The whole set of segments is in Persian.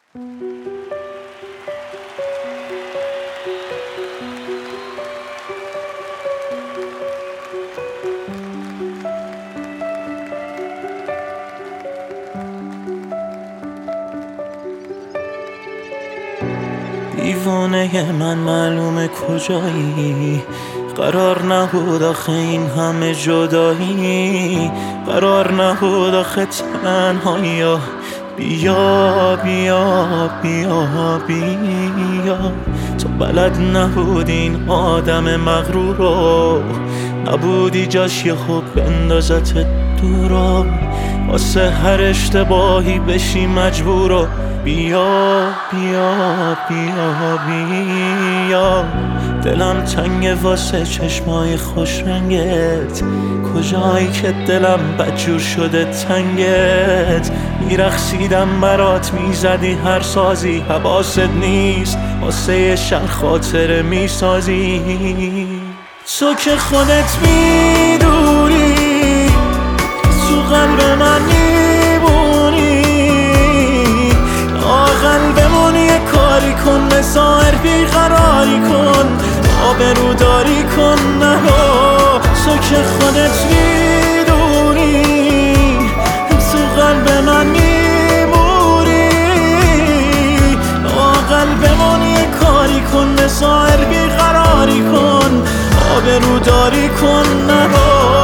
دیوانه من معلومه کجایی، قرار نبود آخه این همه جدایی، قرار نبود آخه تنهایی. بیا بیا بیا بیا، تو بلد نبودی این آدم مغرور رو، نبودی جاش یه خوب بندازت دورا، واسه هر اشتباهی بشی مجبورو. بیا بیا بیا بیا، دلم تنگه واسه چشمای خوش رنگت، کجایی که دلم بدجور شده تنگت. میرقصیدم برات، میزدی هر سازی، حواست نیست واسه یه شهر خاطره میسازی. تو که خودت میدونی تو قلب من میبونی، قلبمون یه کاری کن، مسائر بیقراری کن، آبروداری کن نرو. تو که خودت میدونی تو قلب من میمونی، قلبمون یه کاری کن، مسائر بیقراری کن، آبروداری کن نرو.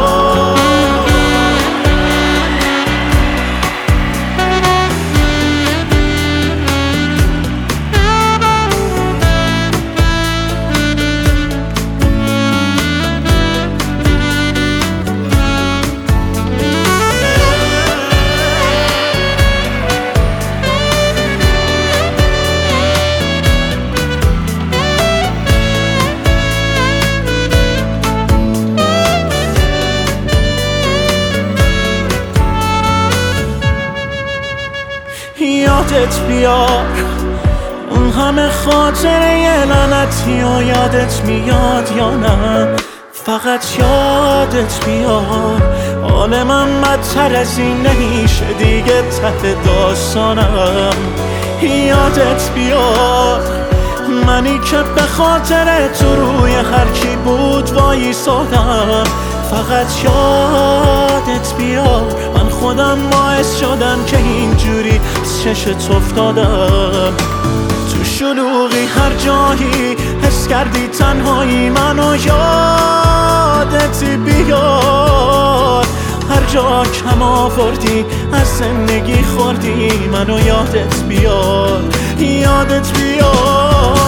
یادت بیار اون همه خاطره لعنتی و یادت میاد یا نه؟ فقط یادت بیار حال من بدتر از این نمیشه دیگه ته داستانم. یادت بیار منی که به خاطر تو روی هرکی بود وایسادم. فقط یادت بیار من خودم باعث شدم که اینجوری از چشت افتادم. تو شلوغی هر جایی حس کردی تنهایی، منو یادت بیار هر جا کم آوردی از زندگی خوردی، منو یادت بیار یادت بیار.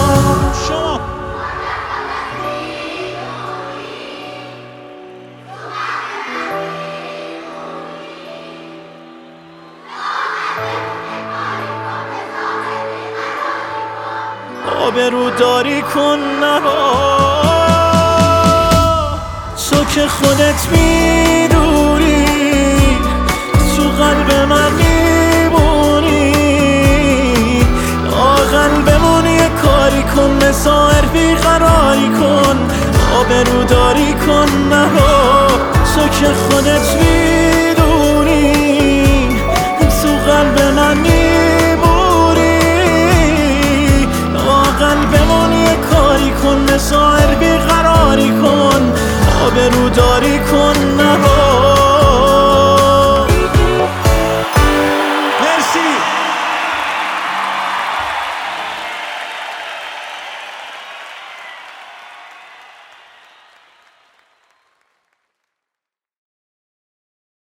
آبروداری کن نرو. تو که خودت میدونی تو قلب من میمونی، قلبمون یه کاری کن، مسائر بیقراری کن، آبروداری کن نرو. تو که خودت میدونی تو قلب من میمونی، قلبمون یه کاری کن، مسائر بیقراری کن، آبروداری کن نرو.